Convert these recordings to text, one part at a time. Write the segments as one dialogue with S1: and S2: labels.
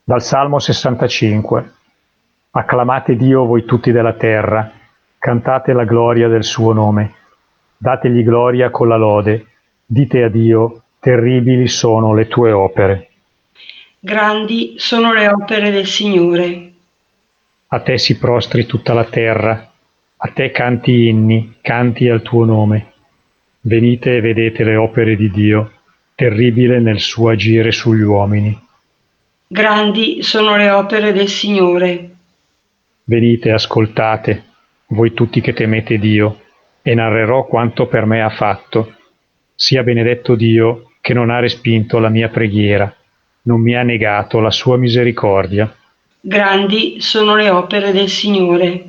S1: Dal Salmo 65. Acclamate Dio voi tutti della terra, cantate la gloria del suo nome. Dategli gloria con la lode, dite a Dio, terribili sono le tue opere.
S2: Grandi sono le opere del Signore.
S1: A te si prostri tutta la terra, a te canti inni, canti al tuo nome. Venite e vedete le opere di Dio, terribile nel suo agire sugli uomini.
S2: Grandi sono le opere del Signore.
S1: Venite e ascoltate, voi tutti che temete Dio, e narrerò quanto per me ha fatto. Sia benedetto Dio che non ha respinto la mia preghiera, non mi ha negato la sua misericordia.
S2: Grandi sono le opere del Signore.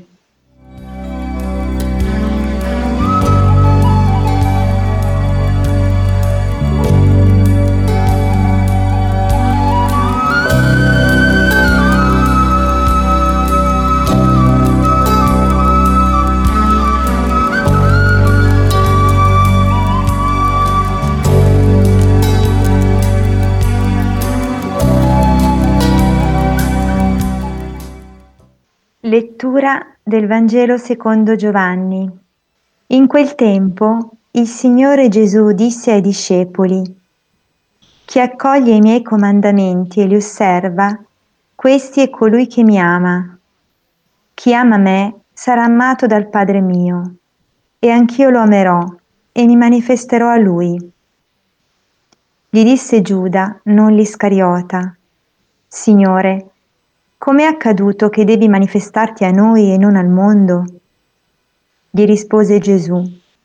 S3: Lettura del Vangelo secondo Giovanni. In quel tempo il Signore Gesù disse ai discepoli: Chi accoglie i miei comandamenti e li osserva, questi è colui che mi ama. Chi ama me sarà amato dal Padre mio, e anch'io lo amerò e mi manifesterò a lui. Gli disse Giuda, non l'Iscariota: Signore, com'è accaduto che devi manifestarti a noi e non al mondo? Gli rispose Gesù: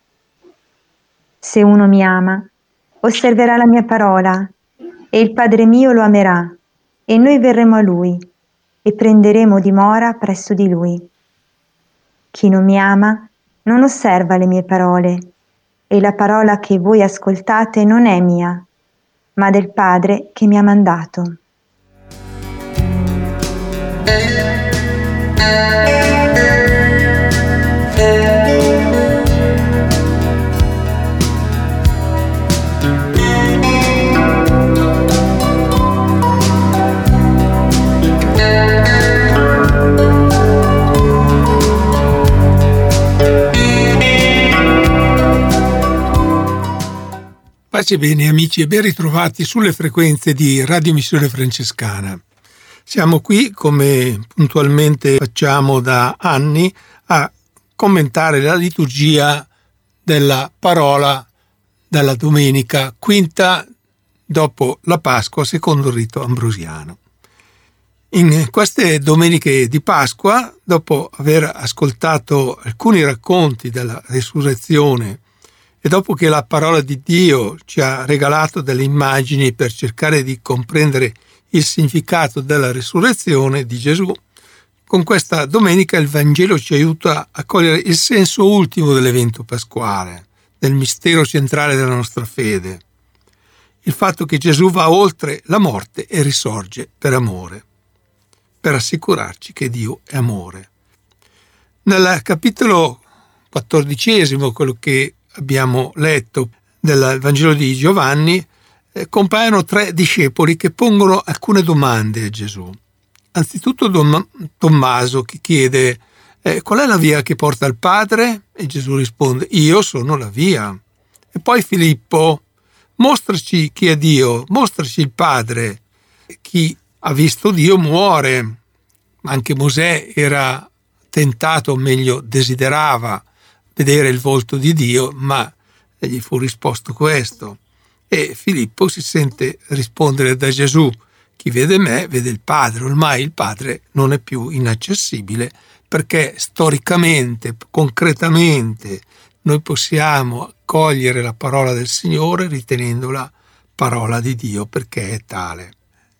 S3: Se uno mi ama, osserverà la mia parola, e il Padre mio lo amerà, e noi verremo a lui, e prenderemo dimora presso di lui. Chi non mi ama, non osserva le mie parole, e la parola che voi ascoltate non è mia, ma del Padre che mi ha mandato.
S4: Pace bene amici e ben ritrovati sulle frequenze di Radio Missione Francescana. Siamo qui, come puntualmente facciamo da anni, a commentare la liturgia della parola dalla domenica quinta dopo la Pasqua secondo il rito ambrosiano. In queste domeniche di Pasqua, dopo aver ascoltato alcuni racconti della risurrezione e dopo che la parola di Dio ci ha regalato delle immagini per cercare di comprendere il significato della risurrezione di Gesù, con questa domenica il Vangelo ci aiuta a cogliere il senso ultimo dell'evento pasquale, del mistero centrale della nostra fede, il fatto che Gesù va oltre la morte e risorge per amore, per assicurarci che Dio è amore. Nel capitolo 14, quello che abbiamo letto del Vangelo di Giovanni, compaiono 3 discepoli che pongono alcune domande a Gesù. Anzitutto Tommaso, che chiede qual è la via che porta al Padre? E Gesù risponde: io sono la via. E poi Filippo: mostraci chi è Dio, mostraci il Padre. Chi ha visto Dio muore. Anche Mosè era tentato, o meglio desiderava vedere il volto di Dio, ma gli fu risposto questo. E Filippo si sente rispondere da Gesù: chi vede me vede il Padre. Ormai il Padre non è più inaccessibile, perché storicamente, concretamente, noi possiamo accogliere la parola del Signore ritenendola parola di Dio, perché è tale.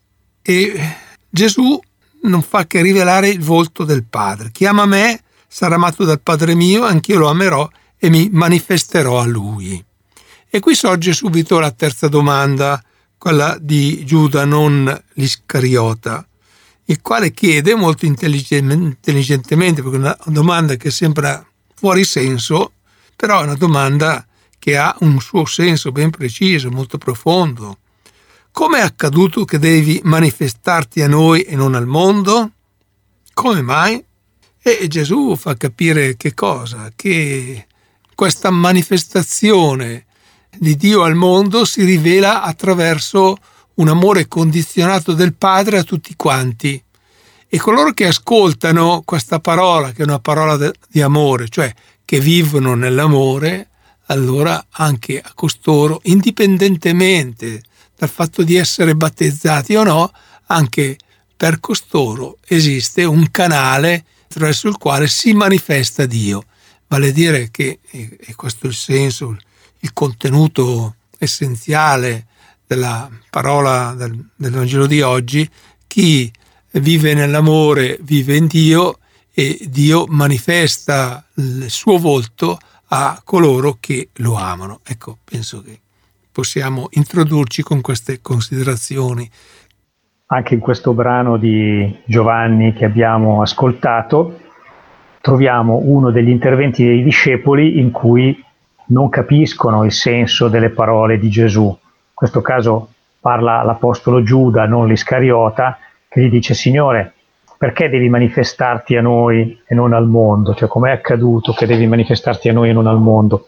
S4: E Gesù non fa che rivelare il volto del Padre. Chi ama me sarà amato dal Padre mio, anch'io lo amerò e mi manifesterò a lui. E qui sorge subito la terza domanda, quella di Giuda, non l'Iscariota, il quale chiede molto intelligentemente, perché è una domanda che sembra fuori senso, però è una domanda che ha un suo senso ben preciso, molto profondo. come è accaduto che devi manifestarti a noi e non al mondo? Come mai? E Gesù fa capire che cosa? Che questa manifestazione di Dio al mondo si rivela attraverso un amore condizionato del Padre a tutti quanti. E coloro che ascoltano questa parola, che è una parola di amore, cioè che vivono nell'amore, allora anche a costoro, indipendentemente dal fatto di essere battezzati o no, anche per costoro esiste un canale attraverso il quale si manifesta Dio. Vale a dire che, e questo è il senso, il contenuto essenziale della parola del Vangelo di oggi, chi vive nell'amore vive in Dio e Dio manifesta il suo volto a coloro che lo amano. Ecco, penso che possiamo introdurci con queste considerazioni.
S1: Anche in questo brano di Giovanni che abbiamo ascoltato troviamo uno degli interventi dei discepoli in cui non capiscono il senso delle parole di Gesù. In questo caso parla l'apostolo Giuda, non l'Iscariota, che gli dice: Signore, perché devi manifestarti a noi e non al mondo? Cioè, com'è accaduto che devi manifestarti a noi e non al mondo?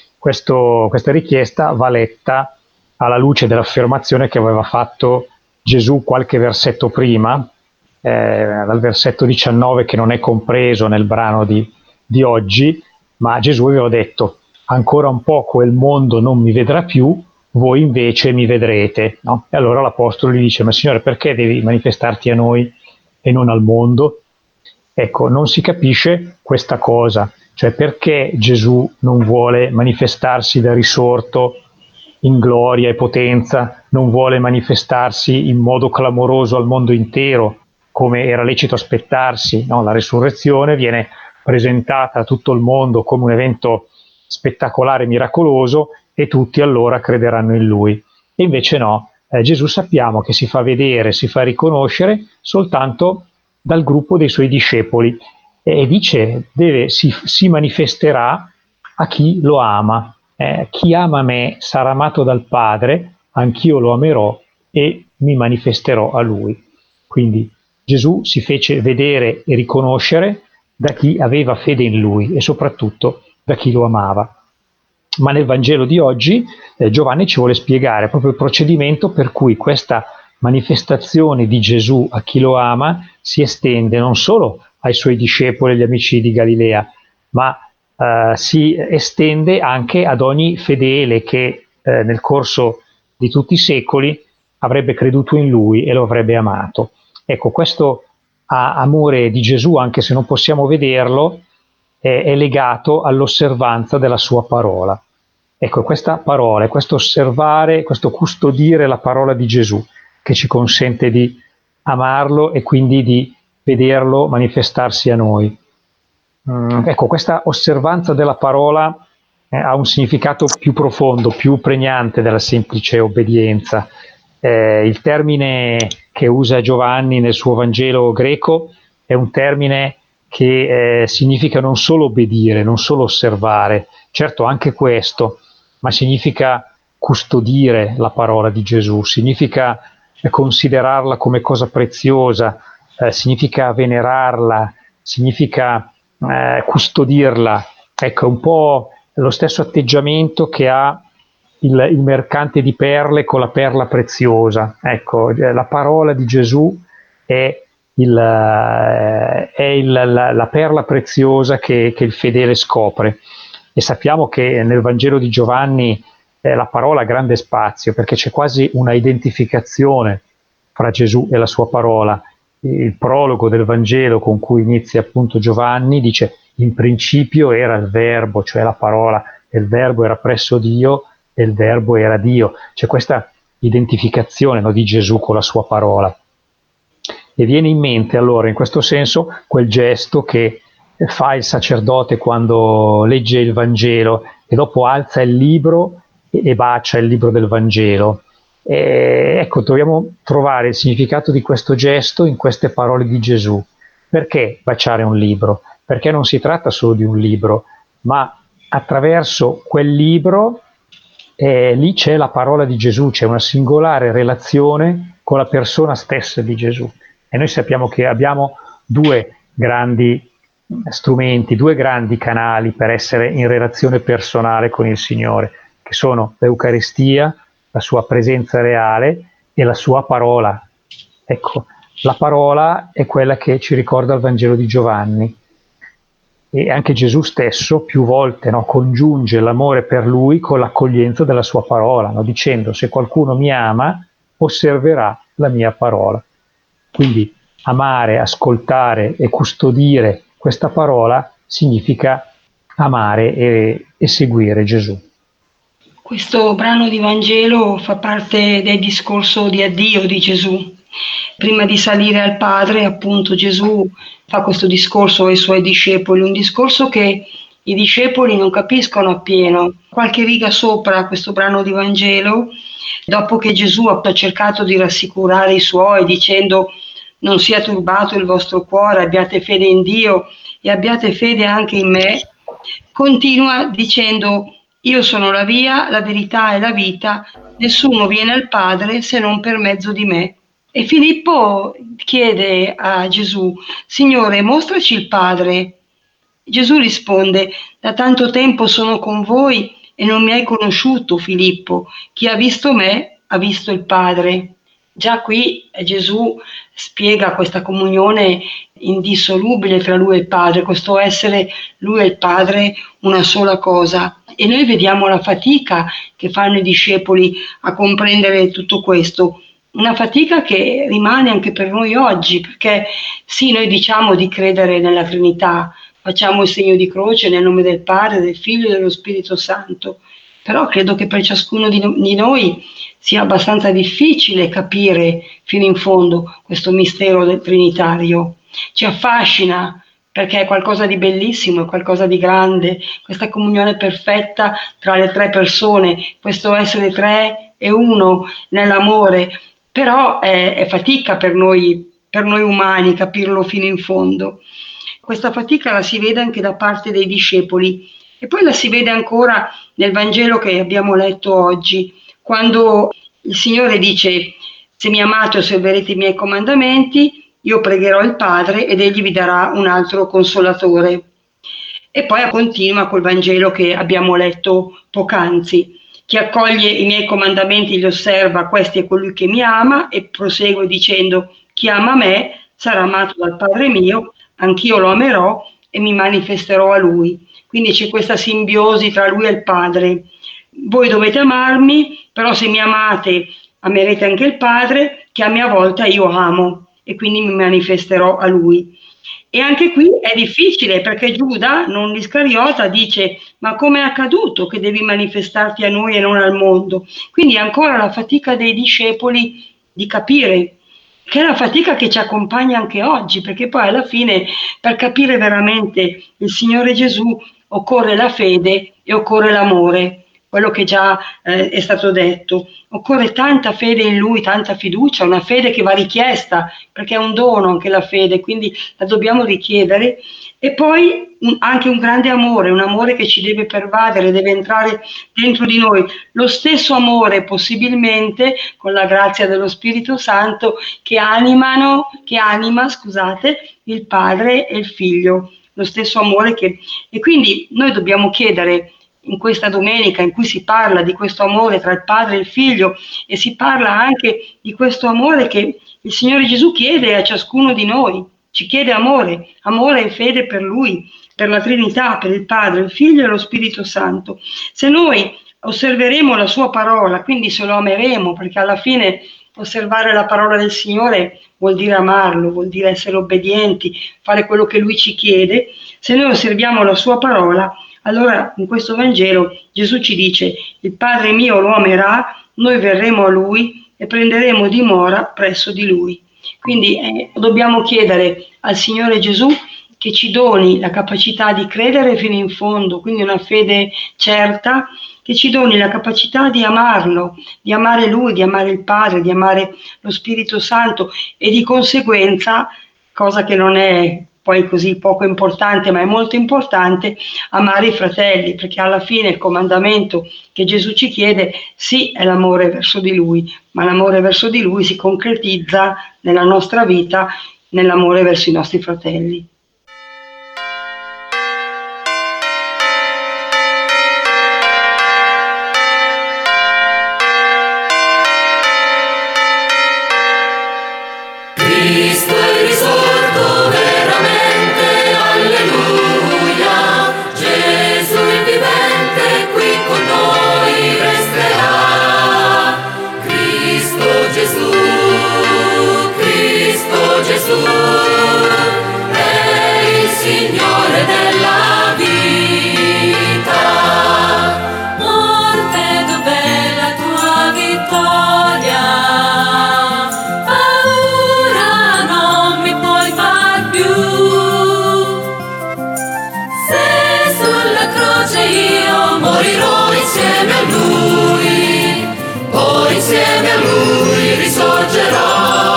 S1: Questa richiesta va letta alla luce dell'affermazione che aveva fatto Gesù qualche versetto prima, dal versetto 19, che non è compreso nel brano di oggi, ma Gesù aveva detto: ancora un poco e il mondo non mi vedrà più, voi invece mi vedrete, no? E allora l'apostolo gli dice: ma Signore, perché devi manifestarti a noi e non al mondo? Ecco, non si capisce questa cosa, cioè perché Gesù non vuole manifestarsi da risorto in gloria e potenza, non vuole manifestarsi in modo clamoroso al mondo intero, come era lecito aspettarsi, no? La risurrezione viene presentata a tutto il mondo come un evento spettacolare, miracoloso, e tutti allora crederanno in lui. E invece no, Gesù sappiamo che si fa vedere, si fa riconoscere soltanto dal gruppo dei suoi discepoli, e dice si manifesterà a chi lo ama. Chi ama me sarà amato dal Padre, anch'io lo amerò e mi manifesterò a lui. Quindi Gesù si fece vedere e riconoscere da chi aveva fede in lui e soprattutto da chi lo amava. Ma nel Vangelo di oggi Giovanni ci vuole spiegare proprio il procedimento per cui questa manifestazione di Gesù a chi lo ama si estende non solo ai suoi discepoli e agli amici di Galilea, ma si estende anche ad ogni fedele che nel corso di tutti i secoli avrebbe creduto in lui e lo avrebbe amato. Ecco, questo amore di Gesù, anche se non possiamo vederlo, è legato all'osservanza della sua parola. Ecco, questa parola, questo osservare, questo custodire la parola di Gesù, che ci consente di amarlo e quindi di vederlo manifestarsi a noi. Ecco, questa osservanza della parola ha un significato più profondo, più pregnante della semplice obbedienza. Il termine che usa Giovanni nel suo Vangelo greco è un termine che significa non solo obbedire, non solo osservare, certo anche questo, ma significa custodire la parola di Gesù, significa considerarla come cosa preziosa, significa venerarla, significa custodirla. Ecco, è un po' lo stesso atteggiamento che ha il mercante di perle con la perla preziosa. Ecco, la parola di Gesù è la perla preziosa che il fedele scopre. E sappiamo che nel Vangelo di Giovanni la parola ha grande spazio, perché c'è quasi una identificazione fra Gesù e la sua parola. Il prologo del Vangelo con cui inizia appunto Giovanni dice: in principio era il verbo, cioè la parola, e il verbo era presso Dio e il verbo era Dio. C'è questa identificazione, no, di Gesù con la sua parola. E viene in mente allora in questo senso quel gesto che fa il sacerdote quando legge il Vangelo e dopo alza il libro e bacia il libro del Vangelo. Ecco, dobbiamo trovare il significato di questo gesto in queste parole di Gesù. Perché baciare un libro? Perché non si tratta solo di un libro, ma attraverso quel libro lì c'è la parola di Gesù, c'è una singolare relazione con la persona stessa di Gesù. E noi sappiamo che abbiamo due grandi strumenti, due grandi canali per essere in relazione personale con il Signore, che sono l'Eucaristia, la sua presenza reale e la sua parola. Ecco, la parola è quella che ci ricorda il Vangelo di Giovanni. E anche Gesù stesso più volte congiunge l'amore per lui con l'accoglienza della sua parola, dicendo: se qualcuno mi ama, osserverà la mia parola. Quindi amare, ascoltare e custodire questa parola significa amare e seguire Gesù.
S2: Questo brano di Vangelo fa parte del discorso di addio di Gesù. Prima di salire al Padre, appunto, Gesù fa questo discorso ai suoi discepoli, un discorso che i discepoli non capiscono appieno. Qualche riga sopra questo brano di Vangelo, dopo che Gesù ha cercato di rassicurare i suoi dicendo: non sia turbato il vostro cuore, abbiate fede in Dio e abbiate fede anche in me, continua dicendo: io sono la via, la verità e la vita, nessuno viene al Padre se non per mezzo di me. E Filippo chiede a Gesù: Signore, mostraci il Padre. Gesù risponde: da tanto tempo sono con voi e non mi hai conosciuto, Filippo. Chi ha visto me ha visto il Padre. Già qui Gesù spiega questa comunione indissolubile tra lui e il Padre, questo essere lui e il Padre una sola cosa. E noi vediamo la fatica che fanno i discepoli a comprendere tutto questo, una fatica che rimane anche per noi oggi, perché sì, noi diciamo di credere nella Trinità, facciamo il segno di croce nel nome del Padre, del Figlio e dello Spirito Santo, però credo che per ciascuno di noi sia abbastanza difficile capire fino in fondo questo mistero del Trinitario. Ci affascina perché è qualcosa di bellissimo, è qualcosa di grande, questa comunione perfetta tra le tre persone, questo essere tre e uno nell'amore, però è fatica per noi umani capirlo fino in fondo. Questa fatica la si vede anche da parte dei discepoli e poi la si vede ancora nel Vangelo che abbiamo letto oggi, quando il Signore dice: se mi amate osserverete i miei comandamenti, io pregherò il Padre ed egli vi darà un altro consolatore. E poi continua col Vangelo che abbiamo letto poc'anzi: chi accoglie i miei comandamenti e li osserva, questi è colui che mi ama, e prosegue dicendo: chi ama me sarà amato dal Padre mio, anch'io lo amerò e mi manifesterò a lui. Quindi c'è questa simbiosi tra lui e il Padre. Voi dovete amarmi, però se mi amate amerete anche il Padre, che a mia volta io amo, e quindi mi manifesterò a lui. E anche qui è difficile, perché Giuda, non l'Iscariota, dice: ma come è accaduto che devi manifestarti a noi e non al mondo? Quindi ancora la fatica dei discepoli di capire, che è la fatica che ci accompagna anche oggi, perché poi alla fine per capire veramente il Signore Gesù occorre la fede e occorre l'amore, quello che già è stato detto. Occorre tanta fede in Lui, tanta fiducia, una fede che va richiesta, perché è un dono anche la fede, quindi la dobbiamo richiedere. E poi anche un grande amore, un amore che ci deve pervadere, deve entrare dentro di noi. Lo stesso amore, possibilmente, con la grazia dello Spirito Santo, che anima il Padre e il Figlio. Lo stesso amore E quindi noi dobbiamo chiedere, in questa domenica in cui si parla di questo amore tra il Padre e il Figlio, e si parla anche di questo amore che il Signore Gesù chiede a ciascuno di noi, ci chiede amore e fede per Lui, per la Trinità, per il Padre, il Figlio e lo Spirito Santo. Se noi osserveremo la sua parola, quindi se lo ameremo, perché alla fine osservare la parola del Signore vuol dire amarlo, vuol dire essere obbedienti, fare quello che Lui ci chiede. Se noi osserviamo la sua parola, allora in questo Vangelo Gesù ci dice: il Padre mio lo amerà, noi verremo a Lui e prenderemo dimora presso di Lui. Quindi dobbiamo chiedere al Signore Gesù che ci doni la capacità di credere fino in fondo, quindi una fede certa, che ci doni la capacità di amarlo, di amare Lui, di amare il Padre, di amare lo Spirito Santo, e di conseguenza, cosa che non è poi così poco importante, ma è molto importante, amare i fratelli, perché alla fine il comandamento che Gesù ci chiede, sì, è l'amore verso di Lui, ma l'amore verso di Lui si concretizza nella nostra vita, nell'amore verso i nostri fratelli.
S5: Cristo è risorto veramente, alleluia. Gesù il vivente qui con noi resterà. Cristo Gesù, Cristo Gesù, è il Signore della vita. Morte, dov'è la tua vittoria? Io morirò insieme a Lui, poi insieme a Lui risorgerò.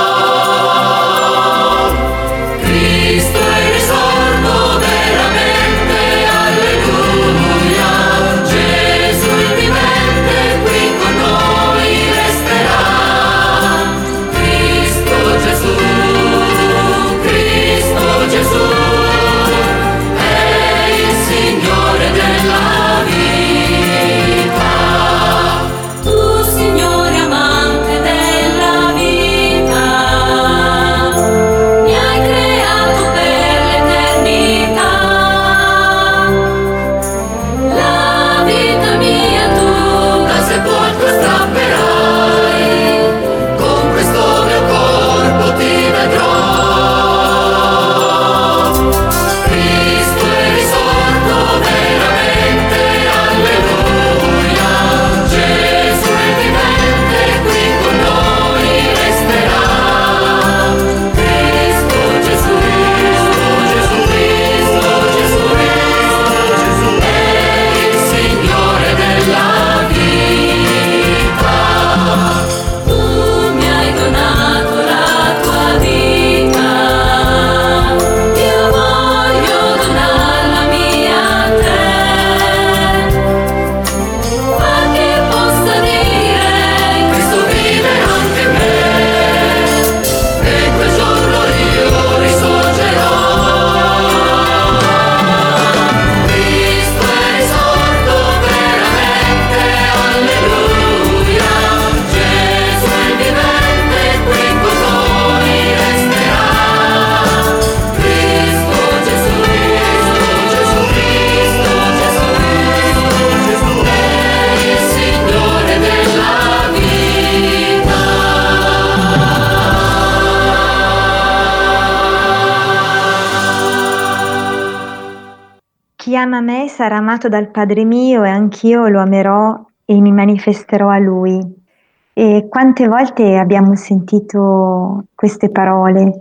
S5: Cristo è risorto veramente, alleluia. Gesù il vivente qui con noi resterà. Cristo Gesù, Cristo Gesù, è il Signore della
S3: Chi ama me sarà amato dal Padre mio e anch'io lo amerò e mi manifesterò a lui. E quante volte abbiamo sentito queste parole,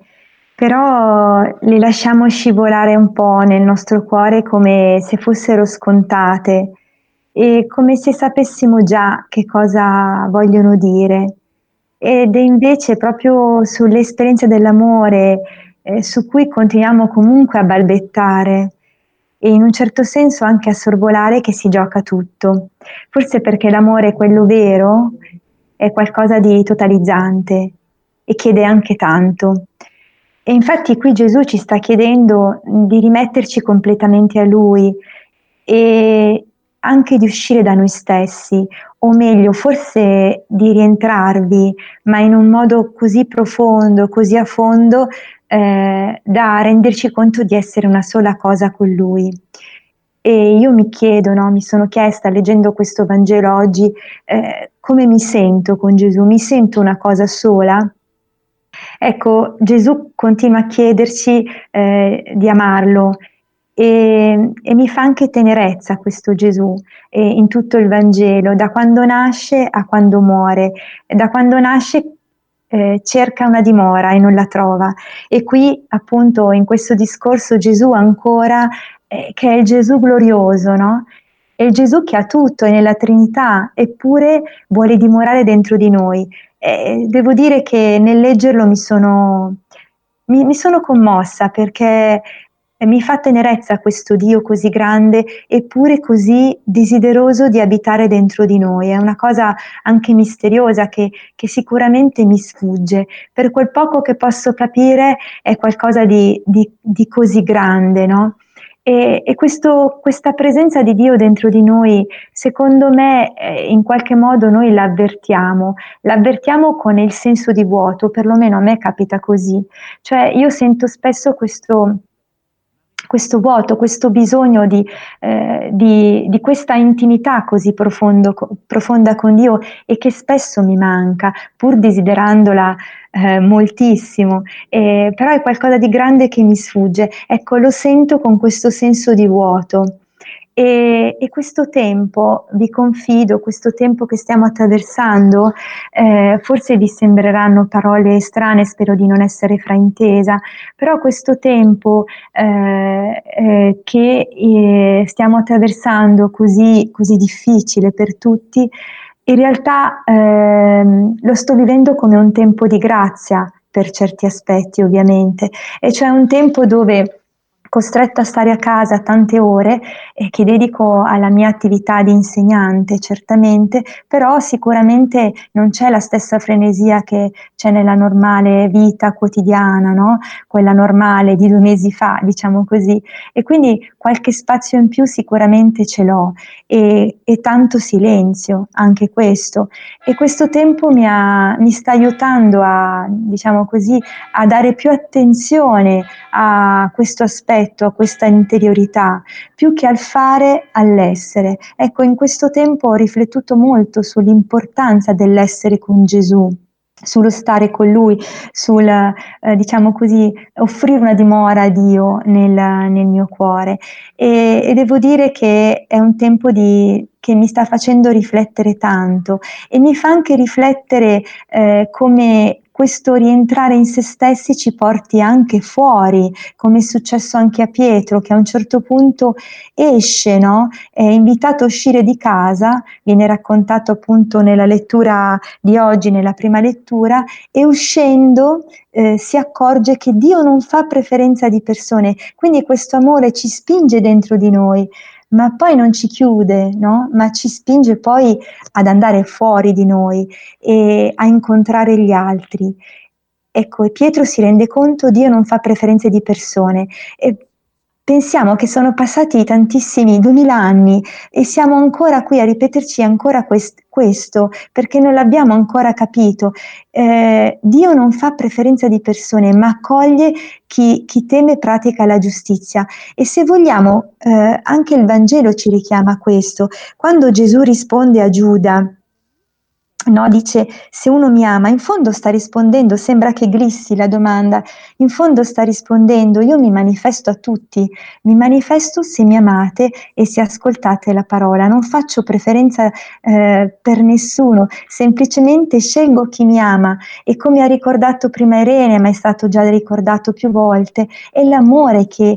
S3: però le lasciamo scivolare un po' nel nostro cuore come se fossero scontate e come se sapessimo già che cosa vogliono dire. Ed è invece proprio sull'esperienza dell'amore su cui continuiamo comunque a balbettare e in un certo senso anche a sorvolare che si gioca tutto. Forse perché l'amore, quello vero, è qualcosa di totalizzante e chiede anche tanto. E infatti qui Gesù ci sta chiedendo di rimetterci completamente a Lui e anche di uscire da noi stessi, o meglio, forse di rientrarvi, ma in un modo così profondo, così a fondo, da renderci conto di essere una sola cosa con Lui. E io mi chiedo, mi sono chiesta leggendo questo Vangelo oggi, come mi sento con Gesù? Mi sento una cosa sola? Ecco, Gesù continua a chiederci di amarlo e mi fa anche tenerezza questo Gesù in tutto il Vangelo, da quando nasce a quando muore. Da quando nasce cerca una dimora e non la trova, e qui appunto in questo discorso Gesù ancora che è il Gesù glorioso, no? È il Gesù che ha tutto, è nella Trinità, eppure vuole dimorare dentro di noi. Devo dire che nel leggerlo mi sono mi sono commossa perché mi fa tenerezza questo Dio così grande eppure così desideroso di abitare dentro di noi. È una cosa anche misteriosa che sicuramente mi sfugge. Per quel poco che posso capire è qualcosa di così grande, no? E questa presenza di Dio dentro di noi, secondo me, in qualche modo noi l'avvertiamo con il senso di vuoto, perlomeno a me capita così. Cioè io sento spesso questo vuoto, questo bisogno di questa intimità così profonda con Dio e che spesso mi manca, pur desiderandola moltissimo, però è qualcosa di grande che mi sfugge. Ecco, lo sento con questo senso di vuoto. E questo tempo, vi confido, questo tempo che stiamo attraversando, forse vi sembreranno parole strane, spero di non essere fraintesa, però questo tempo che stiamo attraversando così difficile per tutti, in realtà lo sto vivendo come un tempo di grazia per certi aspetti, ovviamente, e cioè un tempo dove, costretta a stare a casa tante ore che dedico alla mia attività di insegnante, certamente, però sicuramente non c'è la stessa frenesia che c'è nella normale vita quotidiana, no? Quella normale di 2 mesi fa, diciamo così, e quindi qualche spazio in più sicuramente ce l'ho e tanto silenzio, anche questo, e questo tempo mi sta aiutando a, diciamo così, a dare più attenzione a questo aspetto, a questa interiorità, più che al fare, all'essere. Ecco, in questo tempo ho riflettuto molto sull'importanza dell'essere con Gesù, sullo stare con Lui, sul, diciamo così, offrire una dimora a Dio nel mio cuore. E devo dire che è un tempo che mi sta facendo riflettere tanto e mi fa anche riflettere come questo rientrare in se stessi ci porti anche fuori, come è successo anche a Pietro, che a un certo punto esce, no? È invitato a uscire di casa, viene raccontato appunto nella lettura di oggi, nella prima lettura, e uscendo si accorge che Dio non fa preferenza di persone, quindi questo amore ci spinge dentro di noi, ma poi non ci chiude, no? Ma ci spinge poi ad andare fuori di noi e a incontrare gli altri. Ecco, e Pietro si rende conto, Dio non fa preferenze di persone. E pensiamo che sono passati tantissimi, 2000 anni, e siamo ancora qui a ripeterci ancora questo, perché non l'abbiamo ancora capito. Dio non fa preferenza di persone, ma accoglie chi teme e pratica la giustizia. E se vogliamo, anche il Vangelo ci richiama a questo. Quando Gesù risponde a Giuda, no, dice: se uno mi ama, in fondo sta rispondendo, sembra che glissi la domanda, in fondo sta rispondendo: io mi manifesto a tutti, mi manifesto se mi amate e se ascoltate la parola, non faccio preferenza per nessuno, semplicemente scelgo chi mi ama. E come ha ricordato prima Irene, ma è stato già ricordato più volte, è l'amore che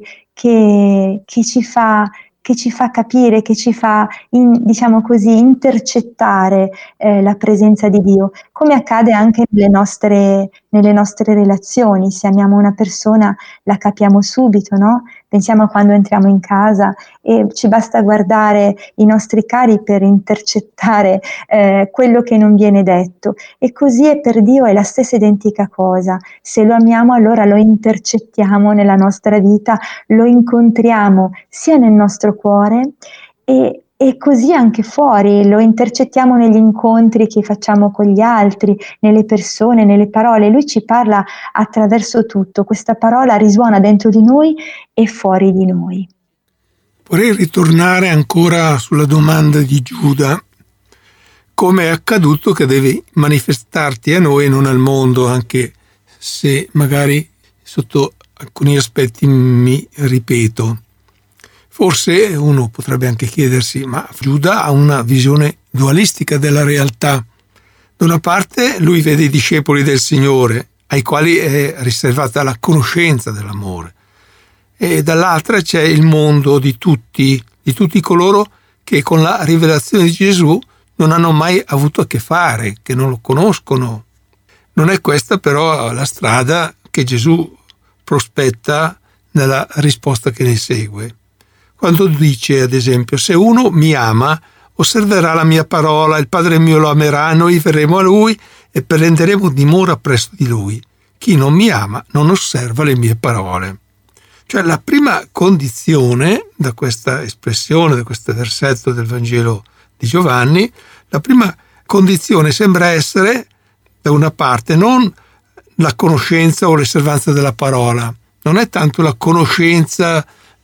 S3: ci fa capire, che ci fa, diciamo così, intercettare la presenza di Dio, come accade anche nelle nostre relazioni. Se amiamo una persona la capiamo subito, no? Pensiamo a quando entriamo in casa e ci basta guardare i nostri cari per intercettare quello che non viene detto. E così è per Dio, è la stessa identica cosa. Se lo amiamo, allora lo intercettiamo nella nostra vita, lo incontriamo sia nel nostro cuore e così anche fuori, lo intercettiamo negli incontri che facciamo con gli altri, nelle persone, nelle parole. Lui ci parla attraverso tutto, questa parola risuona dentro di noi e fuori di noi.
S4: Vorrei ritornare ancora sulla domanda di Giuda. Come è accaduto che devi manifestarti a noi e non al mondo, anche se magari sotto alcuni aspetti mi ripeto. Forse uno potrebbe anche chiedersi, ma Giuda ha una visione dualistica della realtà. Da una parte lui vede i discepoli del Signore, ai quali è riservata la conoscenza dell'amore, e dall'altra c'è il mondo di tutti coloro che con la rivelazione di Gesù non hanno mai avuto a che fare, che non lo conoscono. Non è questa però la strada che Gesù prospetta nella risposta che ne segue. Quando dice, ad esempio, se uno mi ama, osserverà la mia parola, il Padre mio lo amerà, noi verremo a lui e prenderemo dimora presso di lui. Chi non mi ama non osserva le mie parole. Cioè la prima condizione da questa espressione, da questo versetto del Vangelo di Giovanni, la prima condizione sembra essere, da una parte, non la conoscenza o l'osservanza della parola, non è tanto la conoscenza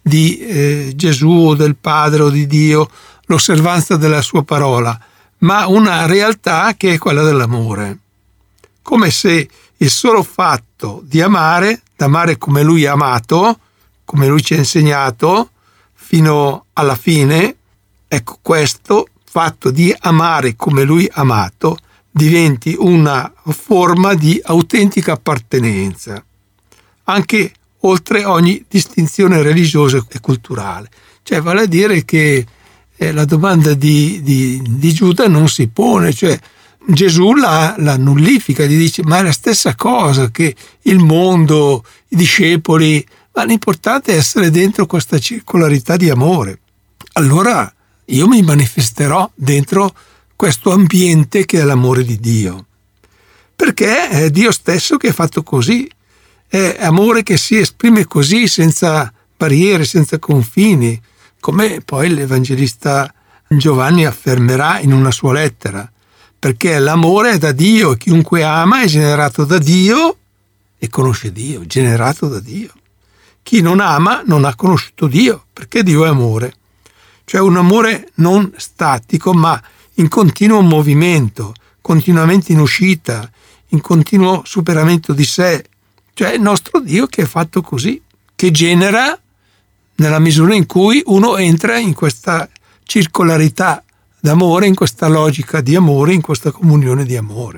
S4: di Gesù o del Padre o di Dio, l'osservanza della sua parola, ma una realtà che è quella dell'amore. Come se il solo fatto di amare, d'amare come lui ha amato, come lui ci ha insegnato, fino alla fine, ecco, questo fatto di amare come lui ha amato diventi una forma di autentica appartenenza, anche oltre ogni distinzione religiosa e culturale. Cioè, vale a dire che la domanda di Giuda non si pone, cioè Gesù la nullifica, gli dice ma è la stessa cosa che il mondo, i discepoli, ma l'importante è essere dentro questa circolarità di amore. Allora io mi manifesterò dentro questo ambiente che è l'amore di Dio, perché è Dio stesso che è fatto così, è amore che si esprime così, senza barriere, senza confini, come poi l'Evangelista Giovanni affermerà in una sua lettera, perché l'amore è da Dio e chiunque ama è generato da Dio e conosce Dio, generato da Dio. Chi non ama non ha conosciuto Dio, perché Dio è amore. Cioè un amore non statico, ma in continuo movimento, continuamente in uscita, in continuo superamento di sé. Cioè il nostro Dio che è fatto così, che genera nella misura in cui uno entra in questa circolarità d'amore, in questa logica di amore, in questa comunione di amore.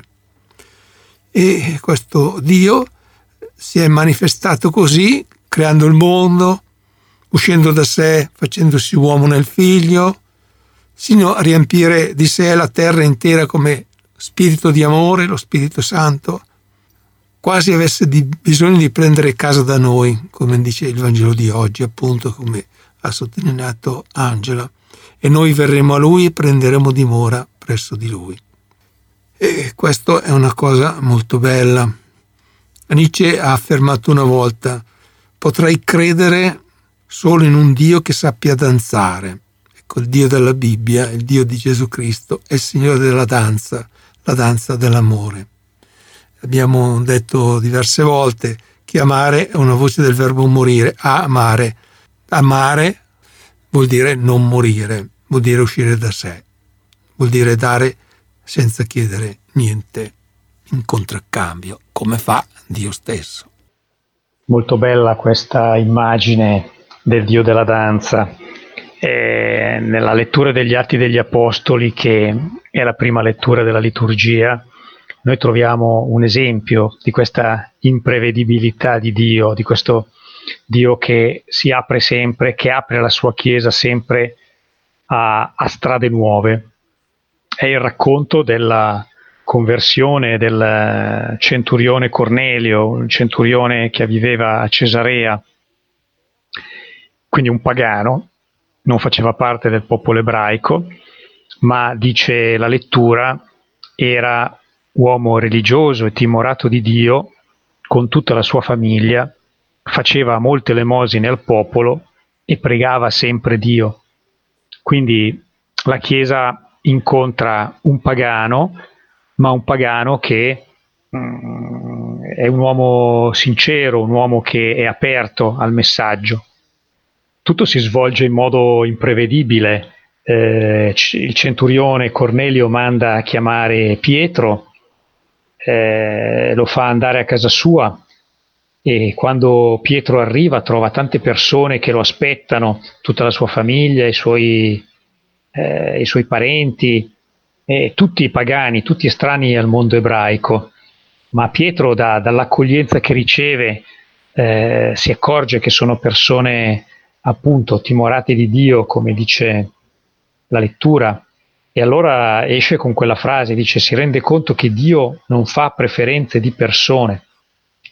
S4: E questo Dio si è manifestato così, creando il mondo, uscendo da sé, facendosi uomo nel figlio, sino a riempire di sé la terra intera come spirito di amore, lo Spirito Santo, quasi avesse bisogno di prendere casa da noi, come dice il Vangelo di oggi, appunto, come ha sottolineato Angela, e noi verremo a lui e prenderemo dimora presso di lui. E questo è una cosa molto bella. Nietzsche ha affermato una volta: potrei credere solo in un Dio che sappia danzare. Ecco, il Dio della Bibbia, il Dio di Gesù Cristo, è il Signore della danza, la danza dell'amore. Abbiamo detto diverse volte che amare è una voce del verbo morire, amare. Amare vuol dire non morire, vuol dire uscire da sé, vuol dire dare senza chiedere niente in contraccambio, come fa Dio stesso.
S1: Molto bella questa immagine del Dio della danza. Nella lettura degli Atti degli Apostoli, che è la prima lettura della liturgia, noi troviamo un esempio di questa imprevedibilità di Dio, di questo Dio che si apre sempre, che apre la sua Chiesa sempre a strade nuove. È il racconto della conversione del centurione Cornelio, un centurione che viveva a Cesarea, quindi un pagano, non faceva parte del popolo ebraico, ma dice la lettura era uomo religioso e timorato di Dio, con tutta la sua famiglia, faceva molte elemosine al popolo e pregava sempre Dio. Quindi la Chiesa incontra un pagano, ma un pagano che è un uomo sincero, un uomo che è aperto al messaggio. Tutto si svolge in modo imprevedibile. Il centurione Cornelio manda a chiamare Pietro, lo fa andare a casa sua, e quando Pietro arriva trova tante persone che lo aspettano, tutta la sua famiglia, i suoi parenti, tutti pagani, tutti estranei al mondo ebraico. Ma Pietro dall'accoglienza che riceve si accorge che sono persone appunto timorate di Dio, come dice la lettura, e allora esce con quella frase, dice: si rende conto che Dio non fa preferenze di persone,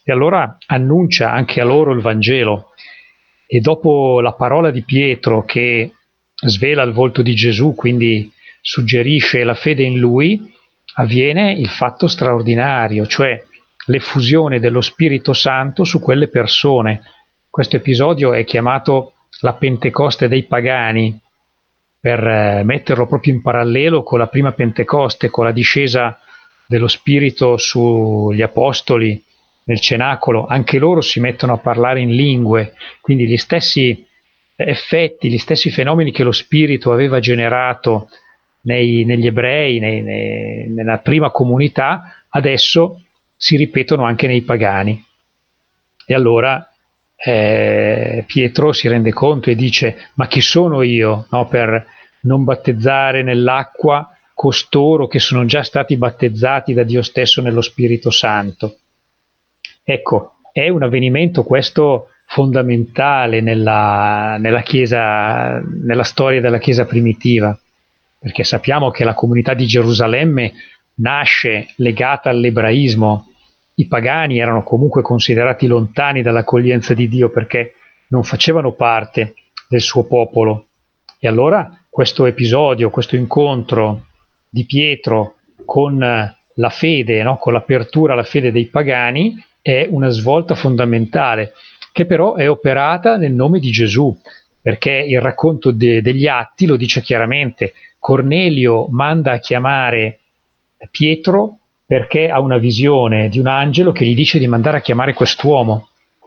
S1: E allora annuncia anche a loro il Vangelo. E dopo la parola di Pietro che svela il volto di Gesù, quindi suggerisce la fede in lui, avviene il fatto straordinario, cioè l'effusione dello Spirito Santo su quelle persone. Questo episodio è chiamato la Pentecoste dei pagani, per metterlo proprio in parallelo con la prima Pentecoste, con la discesa dello Spirito sugli apostoli nel cenacolo. Anche loro si mettono a parlare in lingue, quindi gli stessi effetti, gli stessi fenomeni che lo Spirito aveva generato negli ebrei, nella prima comunità, adesso si ripetono anche nei pagani. E allora Pietro si rende conto e dice: ma chi sono io, no, per non battezzare nell'acqua costoro che sono già stati battezzati da Dio stesso nello Spirito Santo? Ecco, è un avvenimento questo fondamentale nella Chiesa, nella storia della Chiesa primitiva, perché sappiamo che la comunità di Gerusalemme nasce legata all'ebraismo. I pagani erano comunque considerati lontani dall'accoglienza di Dio perché non facevano parte del suo popolo. E allora questo episodio, questo incontro di Pietro con la fede, no? Con l'apertura alla fede dei pagani, è una svolta fondamentale, che però è operata nel nome di Gesù, perché il racconto degli Atti lo dice chiaramente. Cornelio manda a chiamare Pietro perché ha una visione di un angelo che gli dice di mandare a chiamare quest'uomo.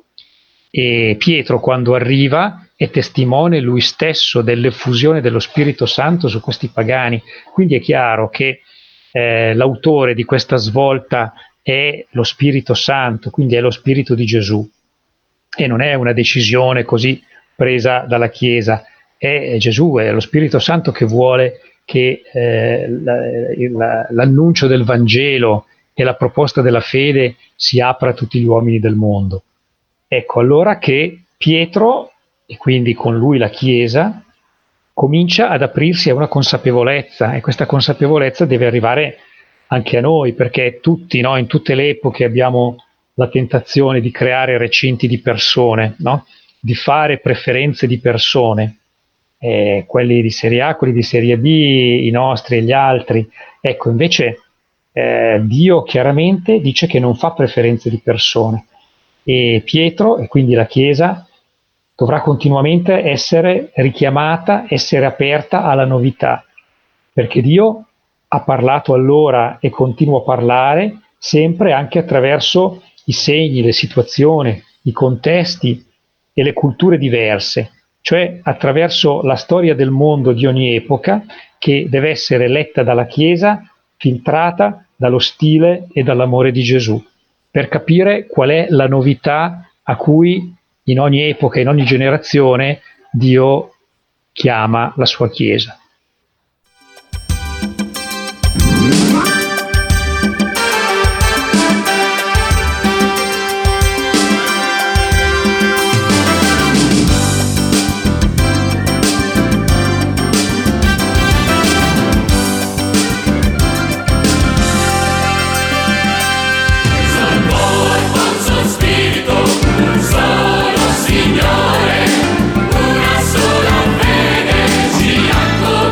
S1: E Pietro, quando arriva, è testimone lui stesso dell'effusione dello Spirito Santo su questi pagani. Quindi è chiaro che l'autore di questa svolta è lo Spirito Santo, quindi è lo Spirito di Gesù. E non è una decisione così presa dalla Chiesa, è Gesù, è lo Spirito Santo che vuole che l'annuncio del Vangelo e la proposta della fede si apra a tutti gli uomini del mondo. Ecco allora che Pietro, e quindi con lui la Chiesa, comincia ad aprirsi a una consapevolezza, e questa consapevolezza deve arrivare anche a noi, perché tutti, no, in tutte le epoche abbiamo la tentazione di creare recinti di persone, no? Di fare preferenze di persone, quelli di serie A, quelli di serie B, i nostri e gli altri. Ecco, invece Dio chiaramente dice che non fa preferenze di persone, e Pietro, e quindi la Chiesa, dovrà continuamente essere richiamata, essere aperta alla novità, perché Dio ha parlato allora e continua a parlare sempre anche attraverso i segni, le situazioni, i contesti e le culture diverse, cioè attraverso la storia del mondo di ogni epoca, che deve essere letta dalla Chiesa, filtrata dallo stile e dall'amore di Gesù, per capire qual è la novità a cui in ogni epoca, in ogni generazione, Dio chiama la sua Chiesa.
S5: Signore, una sola fede ci accoglie.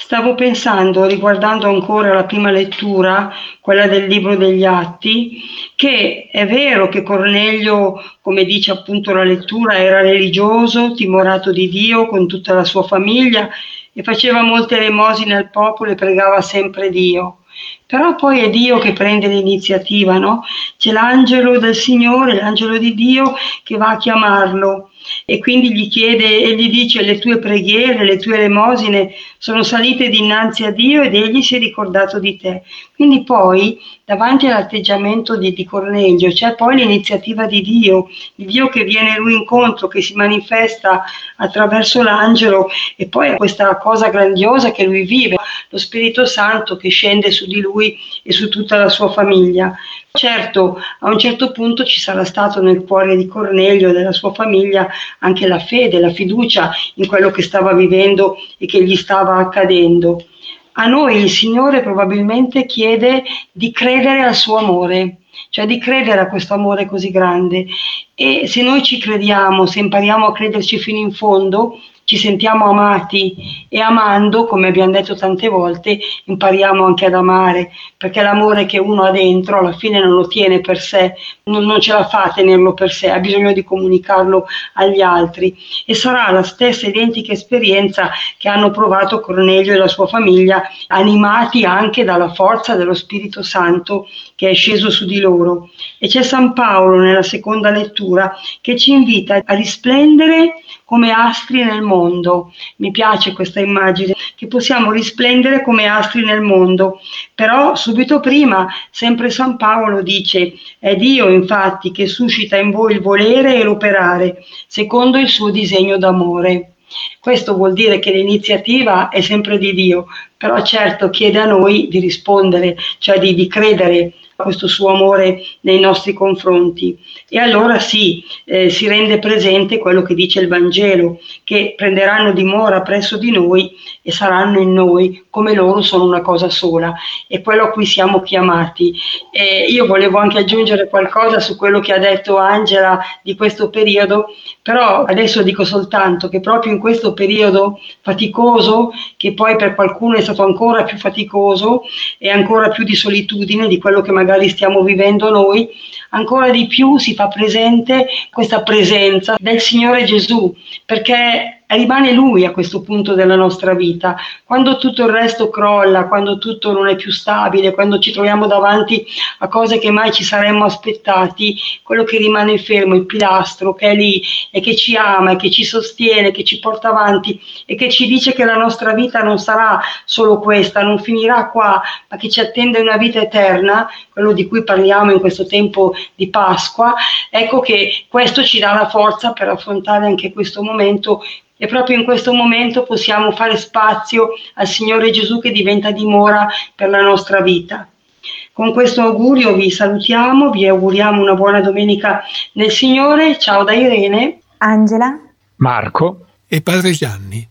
S2: Stavo pensando, riguardando ancora la prima lettura, quella del libro degli Atti, che è vero che Cornelio, come dice appunto la lettura, era religioso, timorato di Dio con tutta la sua famiglia e faceva molte elemosine al popolo e pregava sempre Dio. Però poi è Dio che prende l'iniziativa, no? C'è l'angelo del Signore, l'angelo di Dio che va a chiamarlo e quindi gli chiede e gli dice: le tue preghiere, le tue elemosine sono salite dinanzi a Dio ed egli si è ricordato di te. Quindi poi davanti all'atteggiamento di Cornelio c'è poi l'iniziativa di Dio che viene a lui incontro, che si manifesta attraverso l'angelo, e poi questa cosa grandiosa che lui vive, lo Spirito Santo che scende su di lui e su tutta la sua famiglia. Certo, a un certo punto ci sarà stato nel cuore di Cornelio e della sua famiglia anche la fede, la fiducia in quello che stava vivendo e che gli stava accadendo. A noi il Signore probabilmente chiede di credere al suo amore, cioè di credere a questo amore così grande, e se noi ci crediamo, se impariamo a crederci fino in fondo, ci sentiamo amati, e amando, come abbiamo detto tante volte, impariamo anche ad amare, perché l'amore che uno ha dentro alla fine non lo tiene per sé, non ce la fa a tenerlo per sé, ha bisogno di comunicarlo agli altri, e sarà la stessa identica esperienza che hanno provato Cornelio e la sua famiglia, animati anche dalla forza dello Spirito Santo che è sceso su di loro. E c'è San Paolo nella seconda lettura che ci invita a risplendere come astri nel mondo. Mi piace questa immagine, che possiamo risplendere come astri nel mondo. Però subito prima, sempre San Paolo dice: è Dio infatti che suscita in voi il volere e l'operare, secondo il suo disegno d'amore. Questo vuol dire che l'iniziativa è sempre di Dio, però certo chiede a noi di rispondere, cioè di credere a questo suo amore nei nostri confronti. E allora sì, si rende presente quello che dice il Vangelo, che prenderanno dimora presso di noi e saranno in noi come loro sono una cosa sola, è quello a cui siamo chiamati. Io volevo anche aggiungere qualcosa su quello che ha detto Angela di questo periodo, però adesso dico soltanto che proprio in questo periodo faticoso, che poi per qualcuno è stato ancora più faticoso e ancora più di solitudine di quello che magari stiamo vivendo noi, ancora di più si fa presente questa presenza del Signore Gesù, perché rimane Lui a questo punto della nostra vita. Quando tutto il resto crolla, quando tutto non è più stabile, quando ci troviamo davanti a cose che mai ci saremmo aspettati, quello che rimane fermo, il pilastro che è lì e che ci ama e che ci sostiene, che ci porta avanti e che ci dice che la nostra vita non sarà solo questa, non finirà qua, ma che ci attende una vita eterna, quello di cui parliamo in questo tempo di Pasqua. Ecco che questo ci dà la forza per affrontare anche questo momento, e proprio in questo momento possiamo fare spazio al Signore Gesù che diventa dimora per la nostra vita. Con questo augurio vi salutiamo, vi auguriamo una buona domenica nel Signore. Ciao da Irene,
S3: Angela,
S1: Marco
S4: e Padre Gianni.